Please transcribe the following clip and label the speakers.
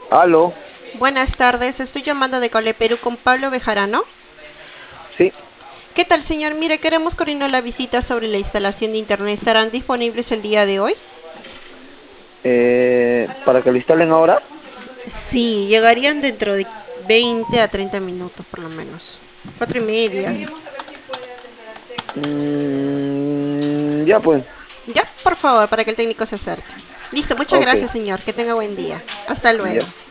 Speaker 1: Aló,
Speaker 2: Buenas tardes, estoy llamando de Cole Perú con Pablo Bejarano.
Speaker 1: sí,
Speaker 2: ¿Qué tal, señor? Mire, queremos coordinar la visita sobre la instalación de internet. ¿Estarán disponibles el día de hoy?
Speaker 1: para que lo instalen ahora.
Speaker 2: Sí, llegarían dentro de 20 a 30 minutos por lo menos. 4:30.
Speaker 1: Ya pues,
Speaker 2: Ya, por favor, para que el técnico se acerque. Listo, muchas
Speaker 1: ok,
Speaker 2: gracias, señor. Que tenga buen día. Hasta
Speaker 1: ya.
Speaker 2: luego.